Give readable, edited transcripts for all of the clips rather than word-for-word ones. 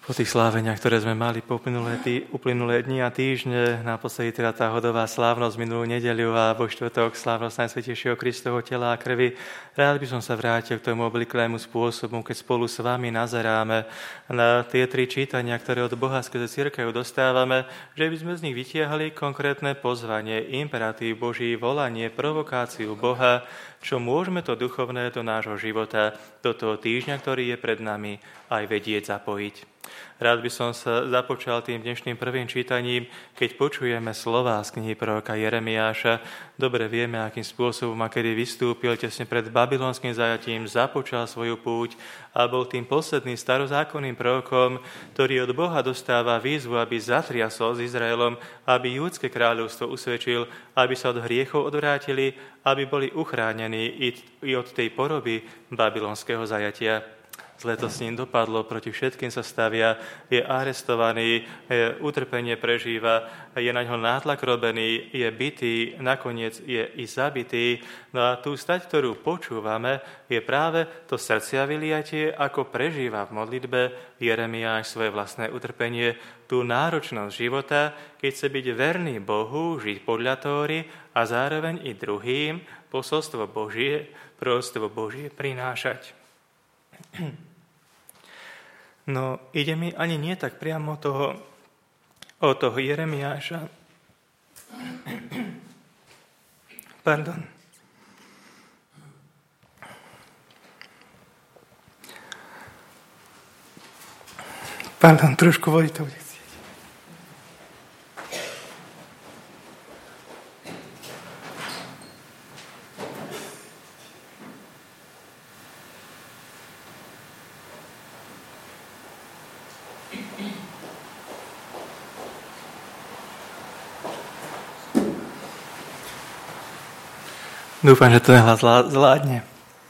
Po tých sláveniach, ktoré sme mali po uplynulé dni a týždne, naposledy teda tá hodová slávnosť minulú nedeľu a vo štvrtok slávnosť Najsvätejšieho Kristovho tela a krvi, rád by som sa vrátil k tomu obvyklému spôsobu, keď spolu s vami nazeráme na tie 3 čítania, ktoré od Boha skrze cirkev dostávame, že by sme z nich vytiahli konkrétne pozvanie, imperatív Boží, volanie, provokáciu Boha, čo môžeme to duchovné do nášho života, do toho týždňa, ktorý je pred nami, aj vedieť zapojiť. Rád by som sa započal tým dnešným prvým čítaním, keď počujeme slová z knihy proroka Jeremiáša. Dobre vieme, akým spôsobom a kedy vystúpil tesne pred babylonským zajatím, započal svoju púť a bol tým posledným starozákonným prorokom, ktorý od Boha dostáva výzvu, aby zatriasol s Izraelom, aby júdske kráľovstvo usvedčil, aby sa od hriechov odvrátili, aby boli uchránení i od tej poroby babylonského zajatia. Zle to s ním dopadlo, proti všetkým sa stavia, je arestovaný, utrpenie prežíva, je na ňo nátlak robený, je bitý, nakoniec je i zabitý. No a tú stať, ktorú počúvame, je práve to srdcia vyliatie, ako prežíva v modlitbe Jeremiáš svoje vlastné utrpenie, tú náročnosť života, keď chce byť verný Bohu, žiť podľa Tóry a zároveň i druhým posolstvo Božie, proroctvo Božie prinášať. No, ide mi ani nie tak priamo o toho Jeremiáša. Pardon. Trošku vody to bude. Dúfam, že to hlas zvládne.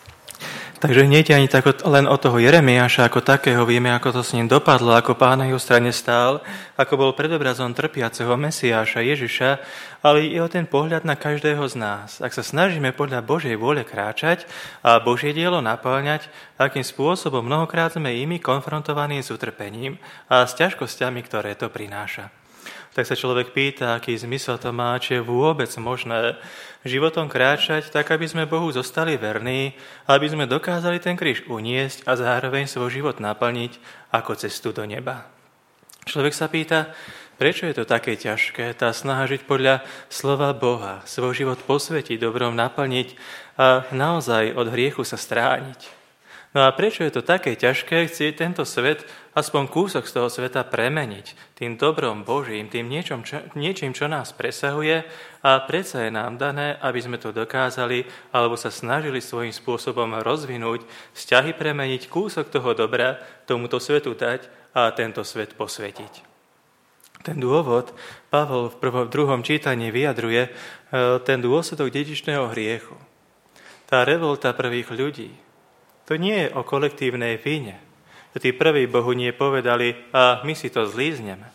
Takže nie je ani tak len o toho Jeremiáša ako takého, vieme, ako to s ním dopadlo, ako Pán na jeho strane stál, ako bol predobrazom trpiaceho Mesiáša Ježiša, ale i o ten pohľad na každého z nás. Ak sa snažíme podľa Božej vôle kráčať a Božie dielo naplňať, akým spôsobom mnohokrát sme imi konfrontovaní s utrpením a s ťažkosťami, ktoré to prináša. Tak sa človek pýta, aký zmysel to má, či je vôbec možné životom kráčať tak, aby sme Bohu zostali verní, aby sme dokázali ten kríž uniesť a zároveň svoj život naplniť ako cestu do neba. Človek sa pýta, prečo je to také ťažké, tá snaha žiť podľa slova Boha, svoj život posvetiť, dobrom naplniť a naozaj od hriechu sa strániť. No a prečo je to také ťažké chcieť tento svet, aspoň kúsok z toho sveta premeniť tým dobrom Božím, tým niečím, čo nás presahuje a predsa je nám dané, aby sme to dokázali alebo sa snažili svojím spôsobom rozvinúť, vzťahy premeniť, kúsok toho dobra tomuto svetu dať a tento svet posvetiť. Ten dôvod Pavol v druhom čítaní vyjadruje ten dôsledok dedičného hriechu. Tá revolta prvých ľudí, to nie je o kolektívnej vine. Tí prví Bohu nie povedali, a my si to zlízneme.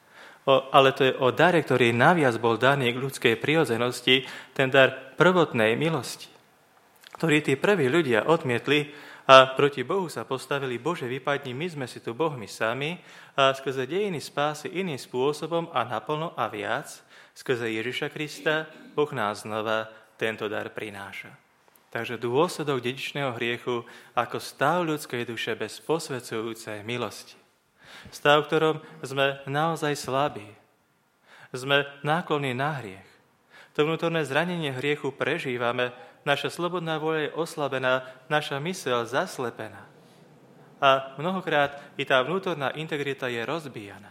Ale to je o dare, ktorý naviac bol daný k ľudskej prirodzenosti, ten dar prvotnej milosti, ktorý tí prví ľudia odmietli a proti Bohu sa postavili, Bože, vypadni, my sme si tu Bohmi sami a skrze dejiny spásy iným spôsobom a naplno a viac, skrze Ježiša Krista, Boh nás znova tento dar prináša. Takže dôsledok dedičného hriechu ako stav ľudskej duše bez posvedzujúcej milosti. Stav, v ktorom sme naozaj slabí. Sme náklonní na hriech. To vnútorné zranenie hriechu prežívame, naša slobodná vôľa je oslabená, naša myseľ zaslepená. A mnohokrát i tá vnútorná integrita je rozbíjaná.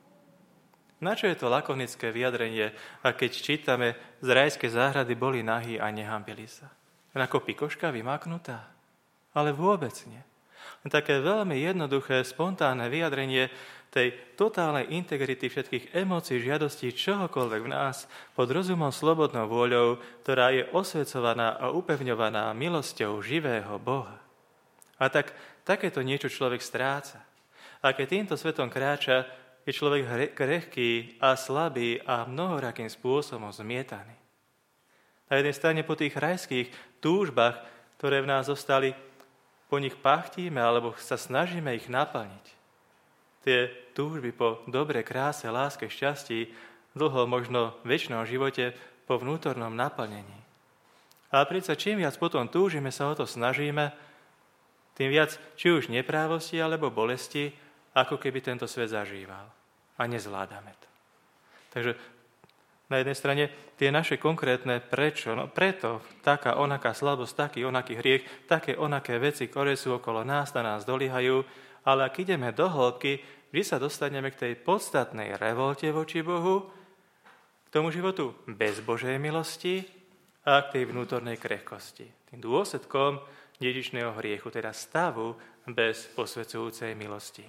Na čo je to lakonické vyjadrenie, a keď čítame, z rajskej záhrady boli nahí a nehambili sa? Ako pikoška vymaknutá? Ale vôbec nie. Také veľmi jednoduché, spontánne vyjadrenie tej totálnej integrity všetkých emócií, žiadostí, čohokoľvek v nás pod rozumom slobodnou vôľou, ktorá je osvecovaná a upevňovaná milosťou živého Boha. A takéto niečo človek stráca. A keď týmto svetom kráča, je človek krehký a slabý a mnohorakým spôsobom zmietaný. Na jednej strane po tých rajských túžbách, ktoré v nás zostali, po nich pachtíme alebo sa snažíme ich naplniť. tie túžby po dobre, kráse, láske, šťastí, dlho, možno väčšnom živote, po vnútornom naplnení. A predsa čím viac potom túžime, sa o to snažíme, tým viac či už neprávosti alebo bolesti, ako keby tento svet zažíval. A nezvládame to. Takže na jednej strane tie naše konkrétne prečo, no preto taká onaká slabosť, taký onaký hriech, také onaké veci, ktoré sú okolo nás, na nás doliehajú, ale ak ideme do hĺbky, vždy sa dostaneme k tej podstatnej revolte voči Bohu, k tomu životu bez Božej milosti a k tej vnútornej krehkosti. Tým dôsledkom dedičného hriechu, teda stavu bez posvedzujúcej milosti.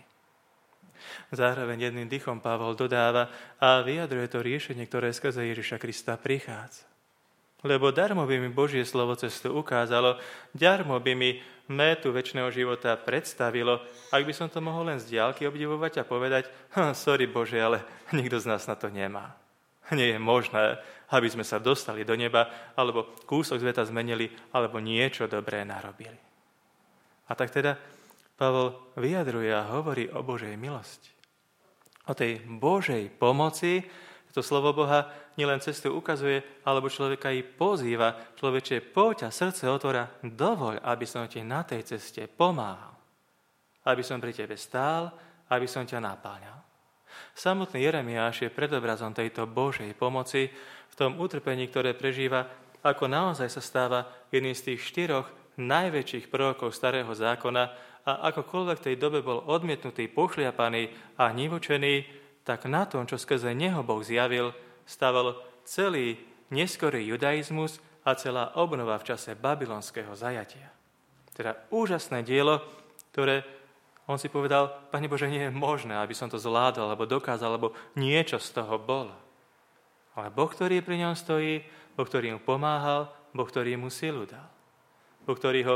Zároveň jedným dychom Pavol dodáva a vyjadruje to riešenie, ktoré skrze Ježiša Krista prichádza. Lebo darmo by mi Božie slovo cestu ukázalo, darmo by mi métu večného života predstavilo, ak by som to mohol len z diaľky obdivovať a povedať, sorry Bože, ale nikto z nás na to nemá. Nie je možné, aby sme sa dostali do neba, alebo kúsok sveta zmenili, alebo niečo dobré narobili. A tak teda Pavol vyjadruje a hovorí o Božej milosti. O tej Božej pomoci, to slovo Boha nielen cestu ukazuje, alebo človeka i pozýva. Človeče, poď a srdce otvora, dovoľ, aby som ti na tej ceste pomáhal. Aby som pri tebe stál, aby som ťa napáľal. Samotný Jeremiáš je predobrazom tejto Božej pomoci v tom utrpení, ktoré prežíva, ako naozaj sa stáva jedným z tých 4 najväčších prorokov Starého zákona, a akokoľvek v tej dobe bol odmietnutý, pošliapaný a nivočený, tak na tom, čo skrze neho Boh zjavil, stával celý neskorý judaizmus a celá obnova v čase babylonského zajatia. Teda úžasné dielo, ktoré on si povedal, Pane Bože, nie je možné, aby som to zvládol, alebo dokázal, alebo niečo z toho bolo. Ale Boh, ktorý pri ňom stojí, Boh, ktorý mu pomáhal, Boh, ktorý mu silu dal. Boh, ktorý ho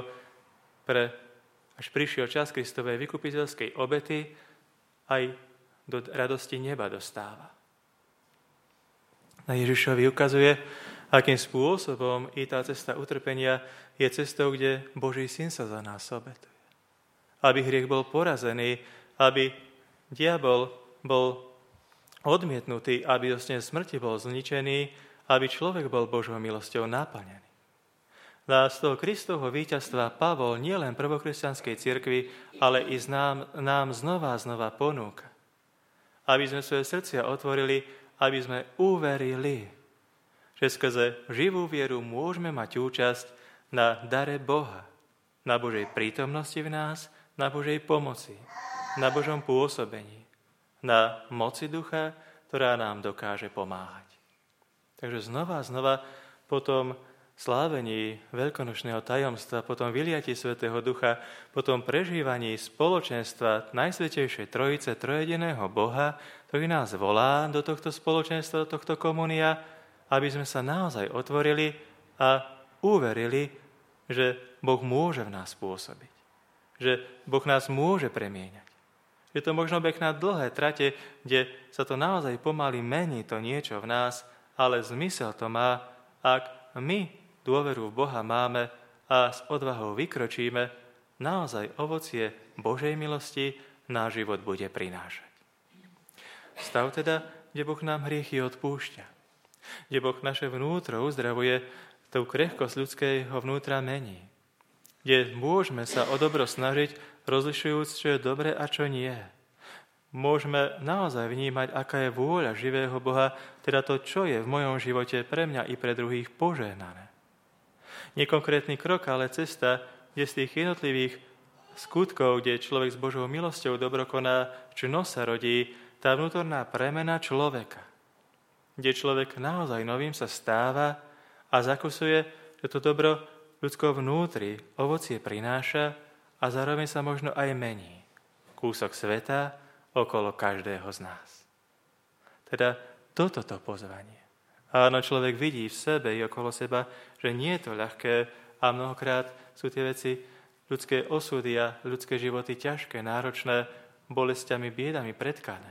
až prišiel čas Kristovej vykupiteľskej obety, aj do radosti neba dostáva. Na Ježišovi ukazuje, akým spôsobom i tá cesta utrpenia je cestou, kde Boží syn sa za nás obetuje. Aby hriech bol porazený, aby diabol bol odmietnutý, aby dostane smrti bol zničený, aby človek bol Božou milosťou naplnený. A z toho Kristovho víťazstva Pavol nielen prvokresťanskej cirkvi, ale i nám znova ponúka. Aby sme svoje srdcia otvorili, aby sme uverili, že skrze živú vieru môžeme mať účasť na dare Boha, na Božej prítomnosti v nás, na Božej pomoci, na Božom pôsobení, na moci ducha, ktorá nám dokáže pomáhať. Takže znova po tom slávení veľkonočného tajomstva, po tom vyliatí Svätého Ducha, po tom prežívaní spoločenstva Najsvätejšej Trojice, trojediného Boha, ktorý nás volá do tohto spoločenstva, do tohto komunia, aby sme sa naozaj otvorili a uverili, že Boh môže v nás pôsobiť. Že Boh nás môže premieňať. Je to možno beh na dlhé trate, kde sa to naozaj pomaly mení to niečo v nás, ale zmysel to má, ak my dôveru v Boha máme a s odvahou vykročíme, naozaj ovocie Božej milosti náš život bude prinášať. Stav teda, kde Boh nám hriechy odpúšťa, kde Boh naše vnútro uzdravuje, tú krehkosť ľudského vnútra mení, kde môžeme sa o dobro snažiť, rozlišujúc, čo je dobre a čo nie. Môžeme naozaj vnímať, aká je vôľa živého Boha, teda to, čo je v mojom živote pre mňa i pre druhých požehnané. Nekonkrétny krok, ale cesta, kde z tých jednotlivých skutkov, kde človek s Božou milosťou dobro koná, čno sa rodí, tá vnútorná premena človeka. Kde človek naozaj novým sa stáva a zakusuje, že to dobro ľudsko vnútri ovocie prináša a zároveň sa možno aj mení. Kúsok sveta okolo každého z nás. Teda toto pozvanie. Áno, človek vidí v sebe i okolo seba, že nie je to ľahké a mnohokrát sú tie veci, ľudské osudy a ľudské životy ťažké, náročné, bolestiami, biedami pretkané.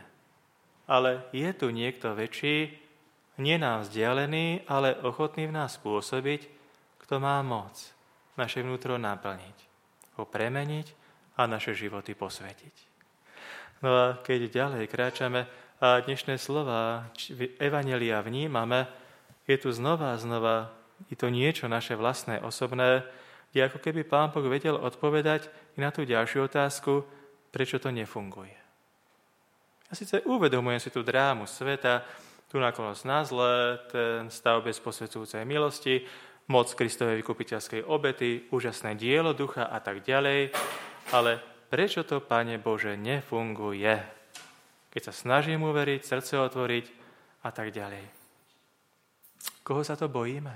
Ale je tu niekto väčší, nie nám vzdialený, ale ochotný v nás pôsobiť, kto má moc naše vnútro naplniť, ho premeniť a naše životy posvetiť. No a keď ďalej kráčame a dnešné slova evanjelia vnímame, je tu znova, je to niečo naše vlastné, osobné, kde ako keby Pán Boh vedel odpovedať i na tú ďalšiu otázku, prečo to nefunguje. Ja síce uvedomujem si tú drámu sveta, tú naklonosť na zlé, ten stav bez posvedzujúcej milosti, moc Kristovej vykupiteľskej obety, úžasné dielo ducha a tak ďalej, ale prečo to, Pane Bože, nefunguje? Keď sa snažím uveriť, srdce otvoriť a tak ďalej. Koho sa to bojíme?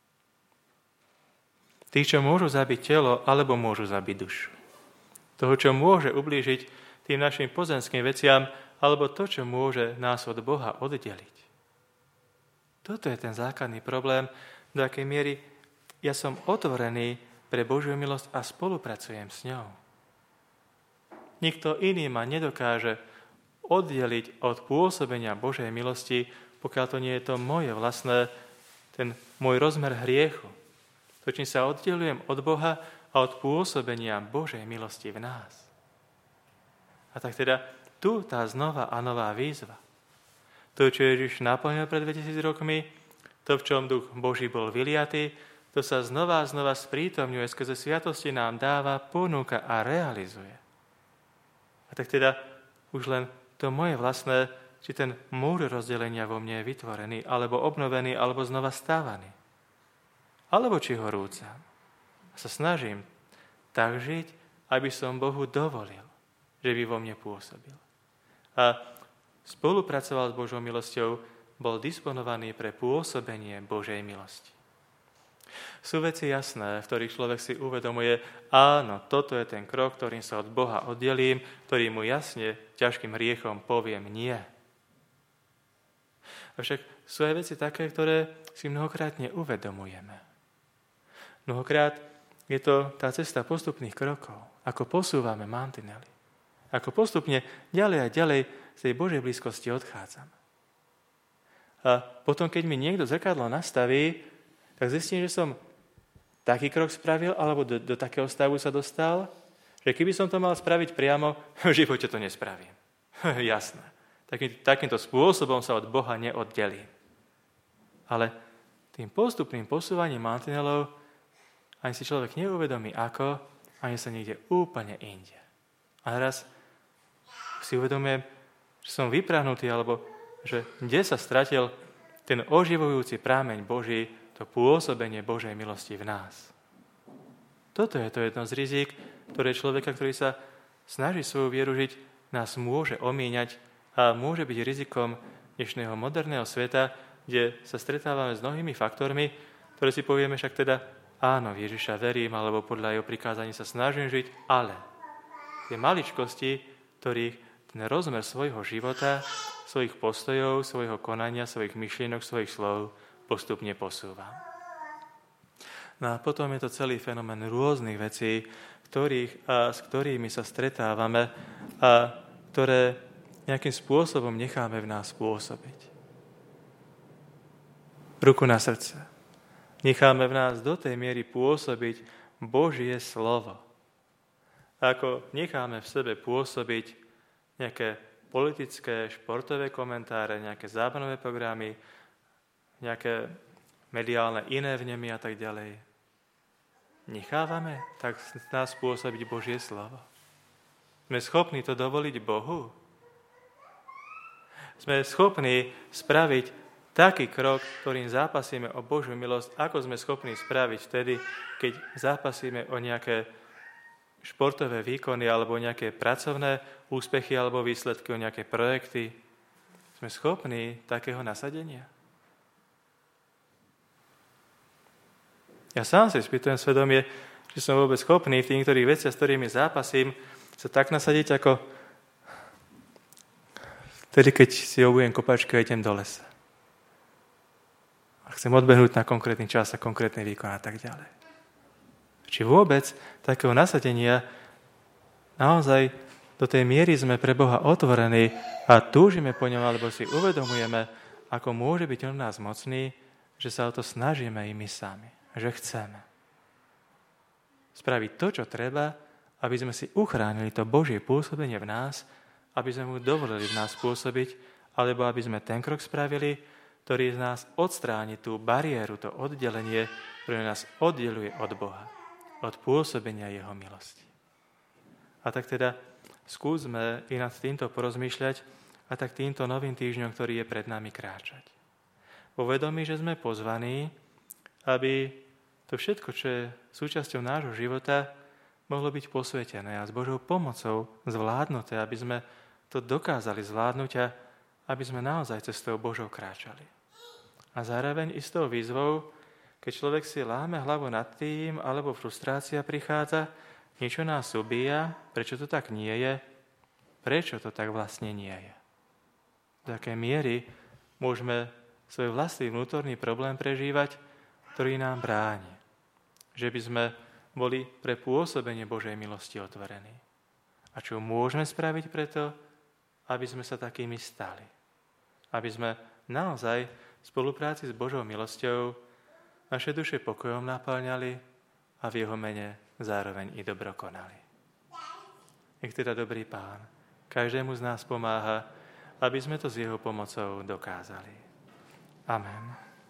Tých, čo môžu zabiť telo, alebo môžu zabiť dušu. Toho, čo môže ublížiť tým našim pozemským veciam, alebo to, čo môže nás od Boha oddeliť. Toto je ten základný problém, do akej miery ja som otvorený pre Božiu milosť a spolupracujem s ňou. Nikto iný ma nedokáže oddeliť od pôsobenia Božej milosti, pokiaľ to nie je to moje vlastné, ten môj rozmer hriechu. To, čím sa oddelujem od Boha a od pôsobenia Božej milosti v nás. A tak teda tu tá znova a nová výzva. To, čo Ježiš naplnil pred 2000 rokmi, to, v čom duch Boží bol vyliatý, to sa znova a znova sprítomňuje, skrze sviatosti nám dáva, ponúka a realizuje. A tak teda už len to moje vlastné, či ten múr rozdelenia vo mne je vytvorený, alebo obnovený, alebo znova stávaný. Alebo či ho rúcam. A sa snažím tak žiť, aby som Bohu dovolil, že by vo mne pôsobil. A spolupracoval s Božou milosťou, bol disponovaný pre pôsobenie Božej milosti. Sú veci jasné, v ktorých človek si uvedomuje, áno, toto je ten krok, ktorým sa od Boha oddelím, ktorý mu jasne ťažkým hriechom poviem nie. Avšak sú aj veci také, ktoré si mnohokrát neuvedomujeme. Mnohokrát je to tá cesta postupných krokov, ako posúvame mantinely. Ako postupne ďalej a ďalej z tej Božej blízkosti odchádzame. A potom, keď mi niekto zrkadlo nastaví, tak zistím, že som taký krok spravil, alebo do takého stavu sa dostal, že keby som to mal spraviť priamo, v živote to nespravím. Jasné. Takýmto spôsobom sa od Boha neoddelím. Ale tým postupným posúvaním mantinelov ani si človek neuvedomí ako, ani sa niekde úplne inde. A raz si uvedomujem, že som vyprahnutý, alebo že kde sa stratil ten oživujúci prámeň Boží, to pôsobenie Božej milosti v nás. Toto je to jedno z rizík, ktoré človeka, ktorý sa snaží svoju vieru žiť, nás môže omíňať a môže byť rizikom dnešného moderného sveta, kde sa stretávame s mnohými faktormi, ktoré si povieme však teda, áno, Ježiša verím, alebo podľa jeho prikázaní sa snažím žiť, ale tie maličkosti, ktorých ten rozmer svojho života, svojich postojov, svojho konania, svojich myšlienok, svojich slov postupne posúvam. No a potom je to celý fenomén rôznych vecí, s ktorými sa stretávame a ktoré nejakým spôsobom necháme v nás pôsobiť. Ruku na srdce. Necháme v nás do tej miery pôsobiť Božie slovo. Ako necháme v sebe pôsobiť nejaké politické, športové komentáre, nejaké zábavné programy, nejaké mediálne iné vnemy a tak ďalej. Nechávame tak nás pôsobiť Božie slovo. Sme schopní to dovoliť Bohu? Sme schopní spraviť taký krok, ktorým zápasíme o Božiu milosť, ako sme schopní spraviť vtedy, keď zápasíme o nejaké športové výkony alebo nejaké pracovné úspechy alebo výsledky, o nejaké projekty. Sme schopní takého nasadenia? Ja sám si spýtujem svedomie, že som vôbec schopný v tých niektorých veciach, s ktorými zápasím, sa tak nasadiť, ako vtedy, keď si obujem kopačky a idem do lesa. A chcem odbehnúť na konkrétny čas a konkrétny výkon a tak ďalej. Či vôbec takého nasadenia naozaj do tej miery sme pre Boha otvorení a túžime po ňom, alebo si uvedomujeme, ako môže byť on nás mocný, že sa o to snažíme i my sami. Že chceme spraviť to, čo treba, aby sme si uchránili to Božie pôsobenie v nás aby sme mu dovolili v nás pôsobiť, alebo aby sme ten krok spravili, ktorý z nás odstráni tú bariéru, to oddelenie, ktoré nás oddeluje od Boha, od pôsobenia jeho milosti. A tak teda skúsme i nad týmto porozmýšľať a tak týmto novým týždňom, ktorý je pred nami, kráčať. Vo vedomí, že sme pozvaní, aby to všetko, čo je súčasťou nášho života, mohlo byť posvetené a s Božou pomocou zvládnuté, aby sme to dokázali zvládnuť a aby sme naozaj cestou Božou kráčali. A zároveň i s tou výzvou, keď človek si láme hlavu nad tým, alebo frustrácia prichádza, niečo nás ubíja, prečo to tak nie je, prečo to tak vlastne nie je. Do akej miery môžeme svoj vlastný vnútorný problém prežívať, ktorý nám bráni. Že by sme boli pre pôsobenie Božej milosti otvorení. A čo môžeme spraviť preto, aby sme sa takými stali? Aby sme naozaj v spolupráci s Božou milosťou naše duše pokojom naplňali a v jeho mene zároveň i dobro konali. Nech teda dobrý Pán každému z nás pomáha, aby sme to s jeho pomocou dokázali. Amen.